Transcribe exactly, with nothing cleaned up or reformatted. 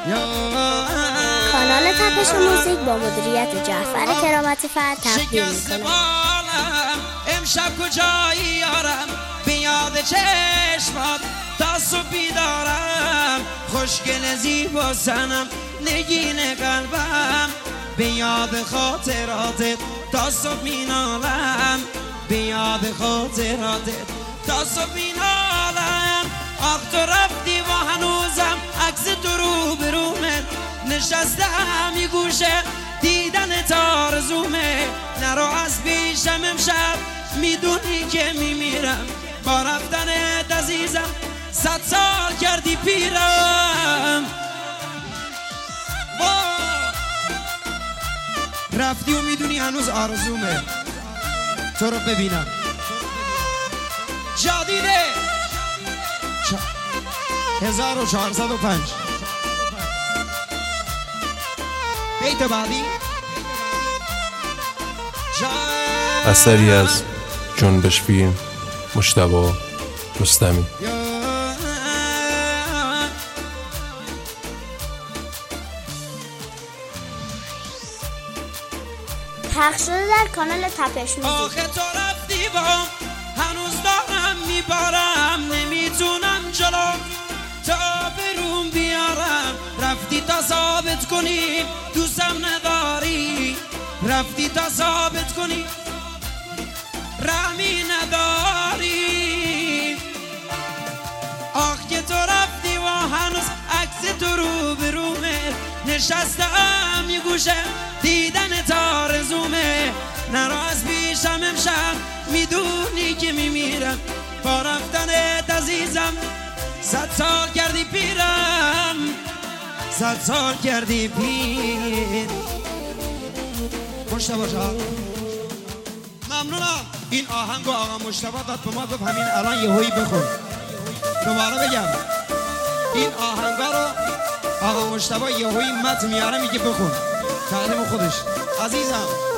کانال تپش موزیک با مدیریت جعفر کرامتی فرد تقدیم میکنه. امشب کجایی یارم به یاد چشمات تا صبح بیدارم، خوشگل زیبا سنم نگین قلبم، به یاد خاطراتت تا صبح مینالم، به یاد خاطراتت تا صبح مینالم. آخ تو رفتی و هنوزم عکس تو رو برومه، نشستم یه گوشه دیدن تارزومه. نرو از پیشم امشب میدونی که میمیرم، با رفتنت عزیزم صد سال کردی پیرم. رفتی و میدونی هنوز آرزومه تو رو ببینم. جادیده هزار و چهارصد و پنج بیت بعدی اثری از جنبش فیلم، مجتبی رستمی. پخش شده در کانال تپش موزیک. آخه تو رفتی با هنوز دارم میبارم، نمیتونم جلو تا بروم بیارم. رفتی تا ثابت کنی دوستم نداری، رفتی تا ثابت کنی رحمی نداری. آخ که تو رفتی و هنوز عکس تو رو برومه، نشستم یه گوشه دیدن تارزومه. نرو از پیشم امشب میدونی که میمیرم، با رفتنت عزیزم صد سال کردی پیرم، صد سال کردی پیر. مجتبی جان ممنونم. این آهنگو آقا مجتبی داد به ما، گفت همین الان یهویی بخون. دوباره بگم این آهنگا رو آقا مجتبی یهویی متن میاره میگه بخون، تعلیم خودش. عزیزم